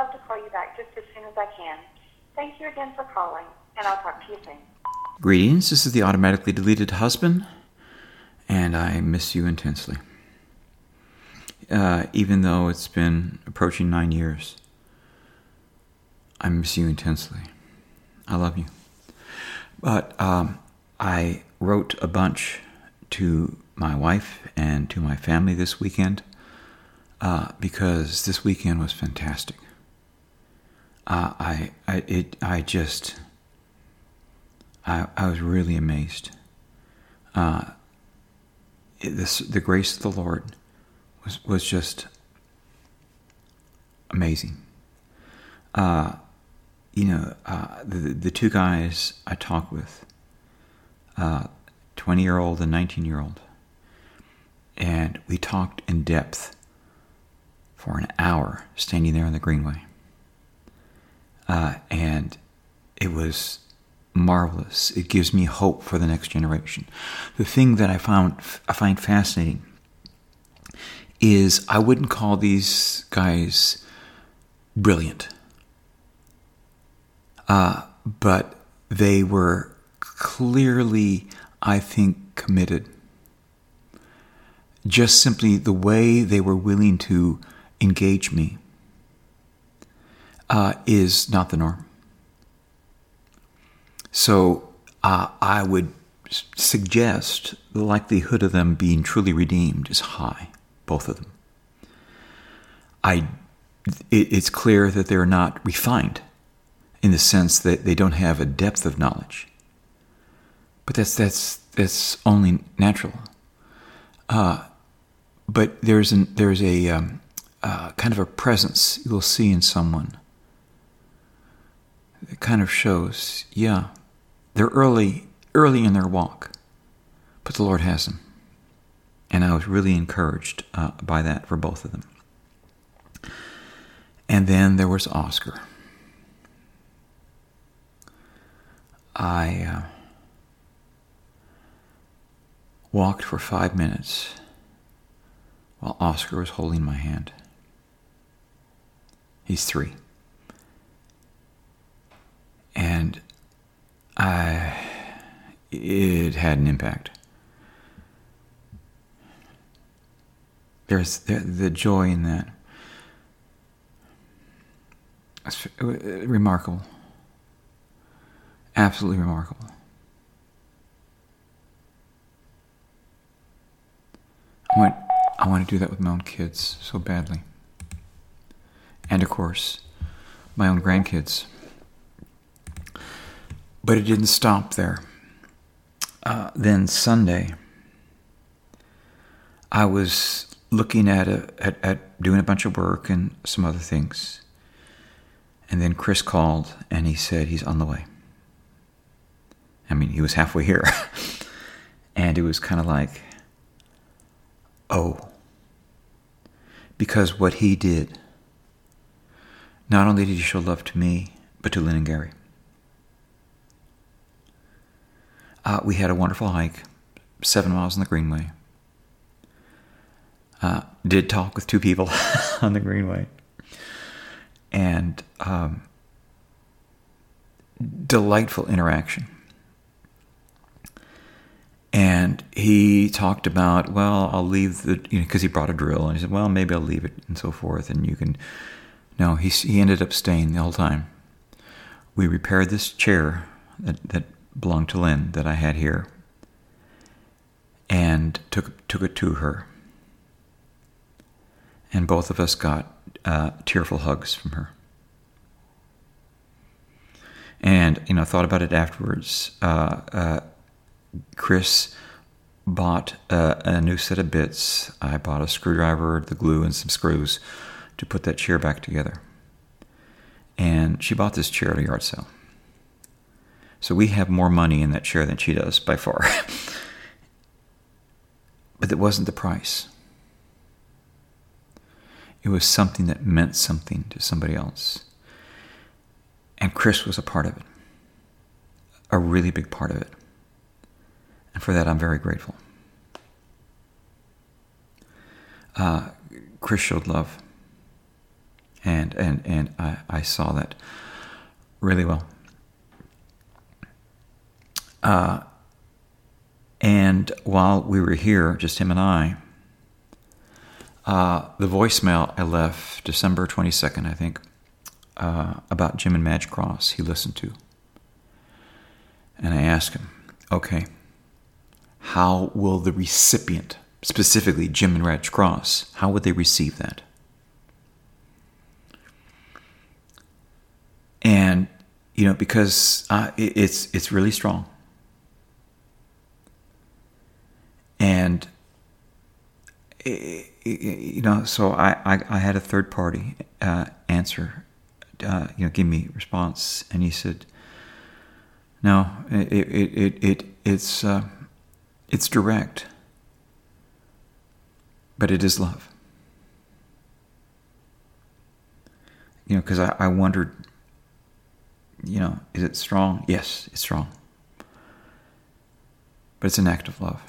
love to call you back just as soon as I can. Thank you again for calling, and I'll talk to you soon. Greetings, this is the automatically deleted husband, and I miss you intensely. Even though it's been approaching 9 years, I miss you intensely. I love you. But I wrote a bunch to my wife and to my family this weekend because this weekend was fantastic. I was really amazed. The grace of the Lord was just amazing. The two guys I talked with, 20-year-old and 19-year-old, and we talked in depth for an hour standing there on the Greenway. And it was marvelous. It gives me hope for the next generation. The thing that I find fascinating is I wouldn't call these guys brilliant. But they were clearly, I think, committed. Just simply the way they were willing to engage me is not the norm. So I would suggest the likelihood of them being truly redeemed is high, both of them. It's clear that they're not refined in the sense that they don't have a depth of knowledge. But that's only natural. But there's a kind of a presence you'll see in someone. It kind of shows, they're early in their walk, but the Lord has them. And I was really encouraged by that for both of them. And then there was Oscar. I walked for 5 minutes while Oscar was holding my hand. He's 3. And it had an impact. There's the joy in that. It's remarkable. Absolutely remarkable. I want to do that with my own kids so badly. And of course, my own grandkids. But it didn't stop there. Then Sunday, I was looking at doing a bunch of work and some other things. And then Chris called and he said he's on the way. I mean, he was halfway here. And it was kind of like, oh. Because what he did, not only did he show love to me, but to Lynn and Gary. We had a wonderful hike, 7 miles on the Greenway. Did talk with 2 people on the Greenway. And delightful interaction. And he talked about, well, I'll leave because he brought a drill. And he said, well, maybe I'll leave it and so forth. And you can, no, he ended up staying the whole time. We repaired this chair that belonged to Lynn that I had here. And took it to her. And both of us got tearful hugs from her. And, thought about it afterwards. Chris bought a new set of bits. I bought a screwdriver, the glue, and some screws to put that chair back together. And she bought this chair at a yard sale. So we have more money in that chair than she does, by far. But it wasn't the price. It was something that meant something to somebody else. And Chris was a part of it. A really big part of it. And for that, I'm very grateful. Chris showed love. And I saw that really well. And while we were here, just him and I, the voicemail I left December 22nd, I think, about Jim and Madge Cross, he listened to. And I asked him, okay, how will the recipient, specifically Jim and Madge Cross, how would they receive that? And, because it's really strong. And, so I had a third party answer, give me a response. And he said, no, it's direct, but it is love. Because I wondered, is it strong? Yes, it's strong. But it's an act of love.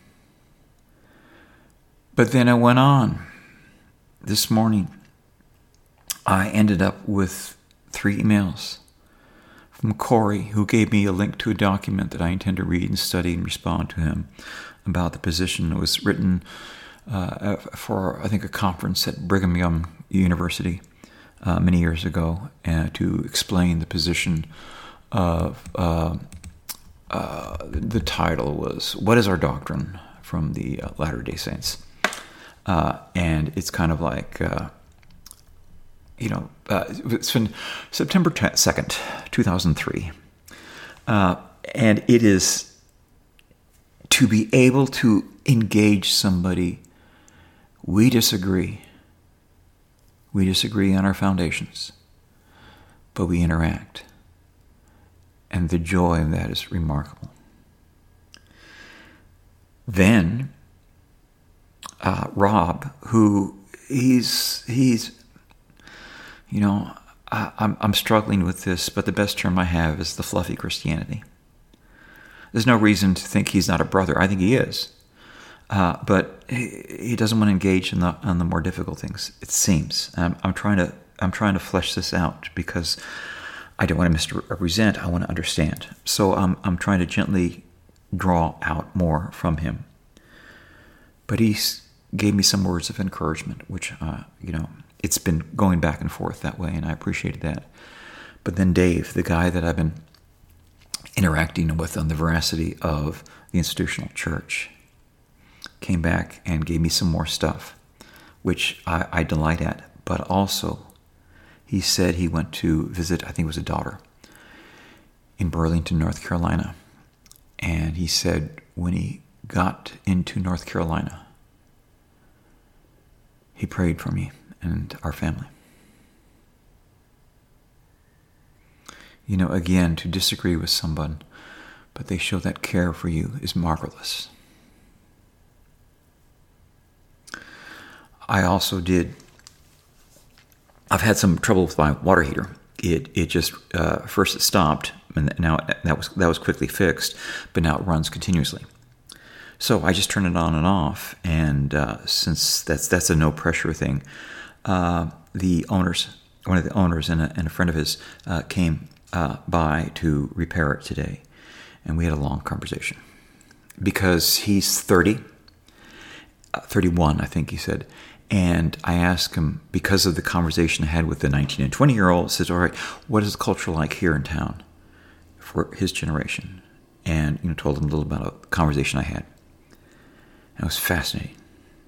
But then I went on. This morning, I ended up with 3 emails from Corey, who gave me a link to a document that I intend to read and study and respond to him about the position. It was written for, I think, a conference at Brigham Young University many years ago to explain the position of, the title was, What is Our Doctrine? From the Latter-day Saints. And it's kind of like, it's been September 2nd, 2003. And it is to be able to engage somebody. We disagree. We disagree on our foundations, but we interact. And the joy of that is remarkable. Then, Rob, who I'm struggling with this, but the best term I have is the fluffy Christianity. There's no reason to think he's not a brother. I think he is. But he doesn't want to engage on the more difficult things, it seems. I'm trying to flesh this out because I don't want to misrepresent. I want to understand. So I'm trying to gently draw out more from him. But he gave me some words of encouragement, which it's been going back and forth that way, and I appreciated that. But then Dave, the guy that I've been interacting with on the veracity of the institutional church, came back and gave me some more stuff, which I delight at. But also, he said he went to visit, I think it was a daughter, in Burlington, North Carolina. And he said when he got into North Carolina, he prayed for me and our family. Again, to disagree with someone, but they show that care for you is marvelous. I also I've had some trouble with my water heater. It just, first it stopped, and now that was quickly fixed, but now it runs continuously. So I just turn it on and off, and since that's a no pressure thing, one of the owners and a friend of his came by to repair it today, and we had a long conversation because he's 31, I think he said. And I asked him, because of the conversation I had with the 19 and 20-year-old, says, all right, what is the culture like here in town for his generation? And told him a little about a conversation I had. And it was fascinating.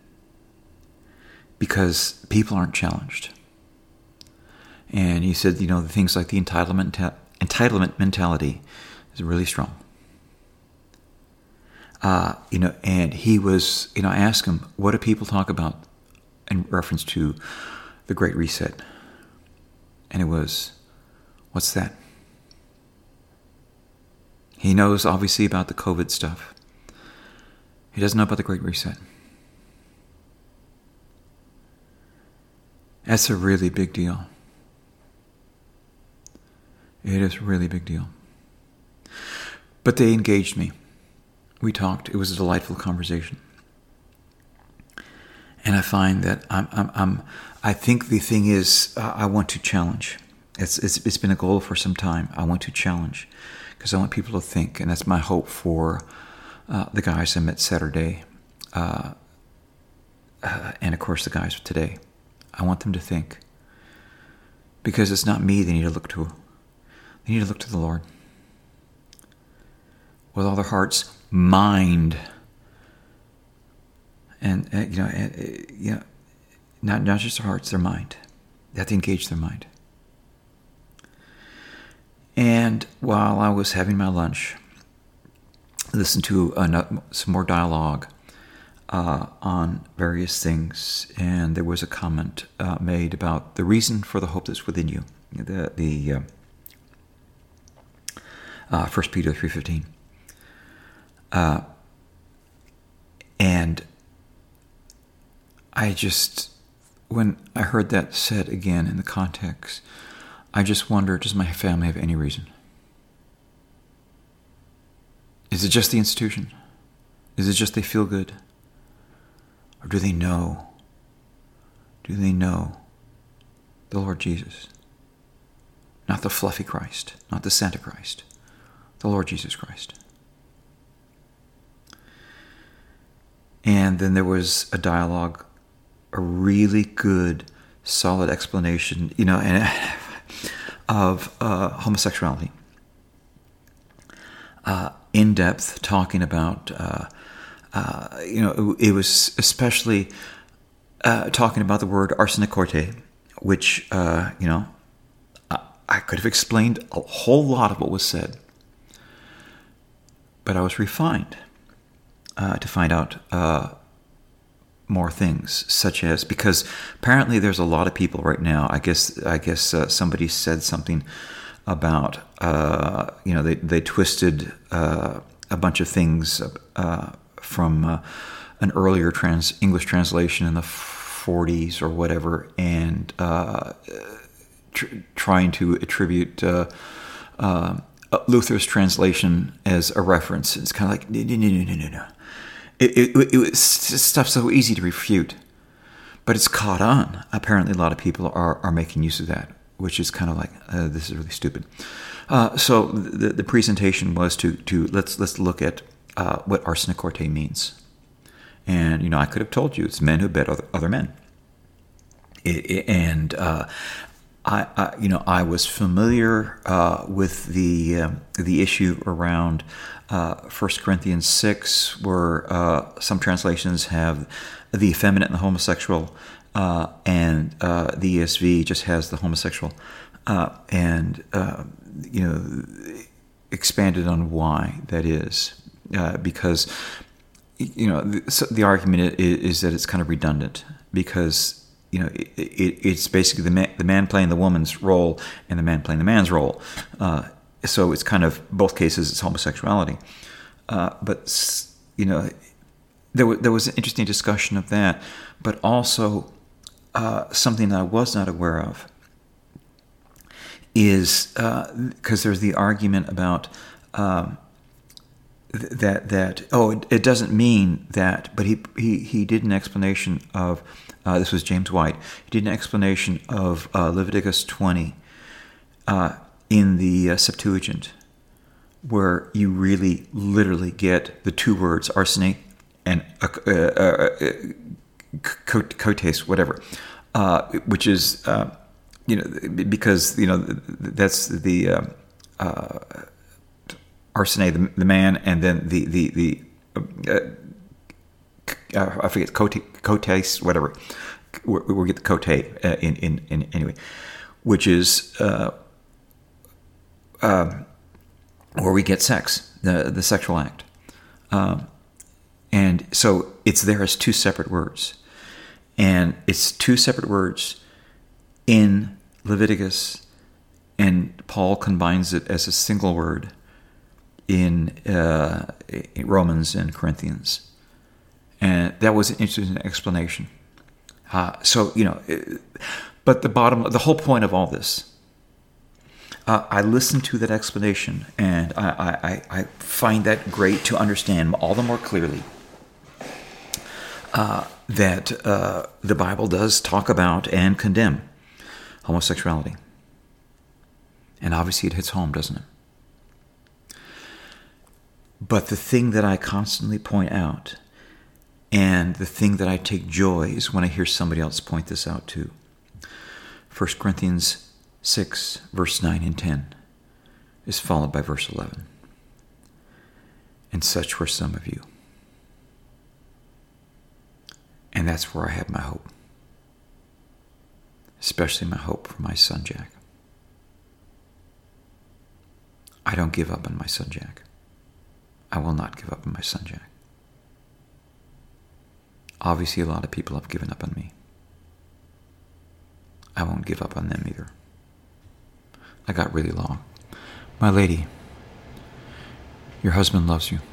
Because people aren't challenged. And he said, the things like the entitlement mentality is really strong. And he was, I asked him, what do people talk about in reference to the Great Reset? And it was, what's that? He knows, obviously, about the COVID stuff. He doesn't know about the Great Reset. That's a really big deal. It is a really big deal. But they engaged me. We talked. It was a delightful conversation. And I find that I think the thing is, I want to challenge. It's been a goal for some time. I want to challenge because I want people to think, and that's my hope for the guys I met Saturday, and of course the guys today. I want them to think, because it's not me they need to look to. They need to look to the Lord with all their hearts, mind, and not just their hearts, their mind. They have to engage their mind. And while I was having my lunch, I listened to some more dialogue on various things, and there was a comment made about the reason for the hope that's within you. The 1 Peter 3:15. And I just, when I heard that said again in the context, I just wonder, does my family have any reason? Is it just the institution? Is it just they feel good? Or do they know? Do they know the Lord Jesus? Not the fluffy Christ, not the Santa Christ, the Lord Jesus Christ. And then there was a dialogue, a really good, solid explanation, of homosexuality. In depth, talking about, it was especially talking about the word arsenokoitai, which, I could have explained a whole lot of what was said, but I was refined to find out more things, such as, because apparently there's a lot of people right now. I guess somebody said something about they twisted a bunch of things from an earlier English translation in the 40s or whatever, and trying to attribute Luther's translation as a reference. It's kind of like no. It was stuff so easy to refute, but it's caught on. Apparently, a lot of people are making use of that, which is kind of like this is really stupid. So the presentation was to let's look at what arsenokoitai means, and I could have told you it's men who bet other men, I was familiar with the issue around 1 Corinthians 6, where some translations have the effeminate and the homosexual, and the ESV just has the homosexual, and expanded on why that is, because the argument is that it's kind of redundant, because it's basically the man playing the woman's role and the man playing the man's role. So it's kind of, both cases, it's homosexuality. But there was an interesting discussion of that, but also something that I was not aware of is, because there's the argument about it doesn't mean that, but he did an explanation of, this was James White, he did an explanation of Leviticus 20 in the Septuagint, where you really literally get the two words arsenic and koites, whatever, which is because that's the arsene, the man, and then the I forget, koites, whatever. We get the kote in anyway, which is where we get sex, the sexual act, and so it's there as two separate words, and it's two separate words in Leviticus, and Paul combines it as a single word in Romans and Corinthians. And that was an interesting explanation. But the whole point of all this, I listened to that explanation, and I find that great to understand all the more clearly. that the Bible does talk about and condemn homosexuality. And obviously it hits home, doesn't it? But the thing that I constantly point out, and the thing that I take joy is when I hear somebody else point this out too. 1 Corinthians 6, verse 9 and 10 is followed by verse 11. And such were some of you. And that's where I have my hope. Especially my hope for my son Jack. I don't give up on my son Jack. I will not give up on my son Jack. Obviously, a lot of people have given up on me. I won't give up on them either. I got really long. My lady, your husband loves you.